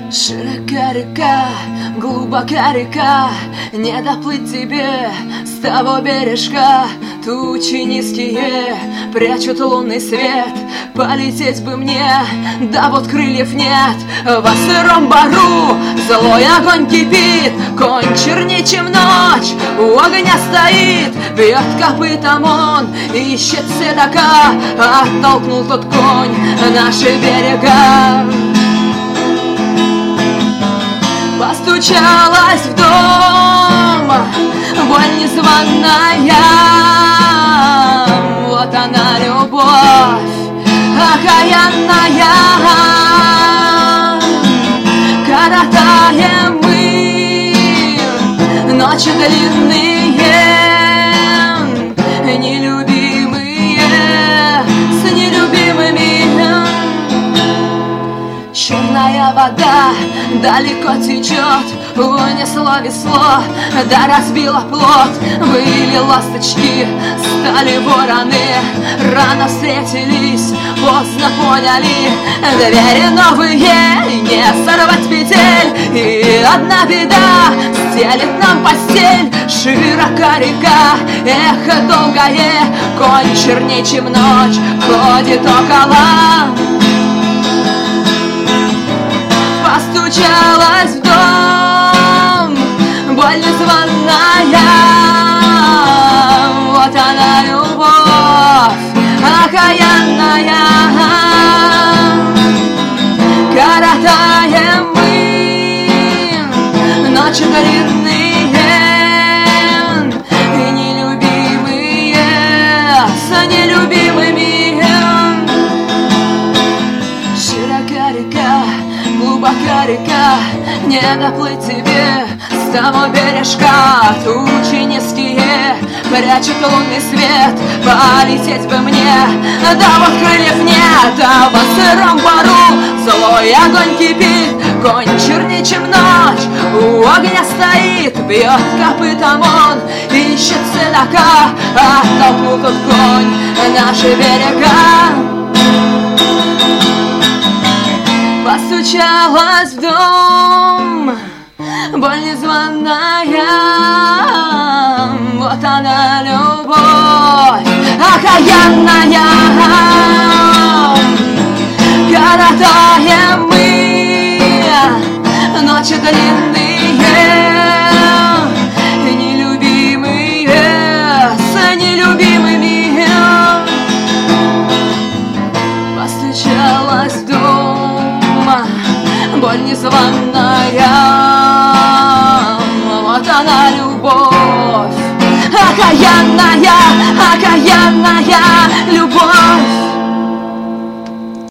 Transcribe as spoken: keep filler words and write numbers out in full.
Широка река, глубока река, не доплыть тебе с того бережка. Тучи низкие прячут лунный свет, полететь бы мне, да вот крыльев нет. Во сыром бару злой огонь кипит, конь чернее, чем ночь, у огня стоит. Бьет копытом он, ищет седока, оттолкнул тот конь наши берега. Постучалась в дом боль незваная, вот она любовь окаянная. Коротаем мы ночи длинные, нелюбимые с нелюбимыми. Черная вода далеко течет, унесло весло, да разбило плот. Были ласточки, стали вороны, рано встретились, поздно поняли. Двери новые, не сорвать петель, и одна беда стелит нам постель. Широка река, эхо долгое, конь черней, чем ночь, ходит около. Постучалась в дом боль незваная, вот она любовь окаянная. Коротаем мы ночи длинные, нелюбимые с нелюбимыми. Широка река, глубока река, не доплыть тебе с того бережка. Тучи низкие прячут лунный свет, полететь бы мне, да вот крыльев нет. А во сыром бару злой огонь кипит, конь чернее, чем ночь, у огня стоит. Бьет копытом он, ищет седока, оттолкнул тот конь наши берега. Постучалась в дом боль незваная, вот она любовь окаянная. Коротаем мы ночи длинные, нелюбимые с нелюбимыми. Постучалась в дом боль незваная, вот она любовь окаянная, окаянная.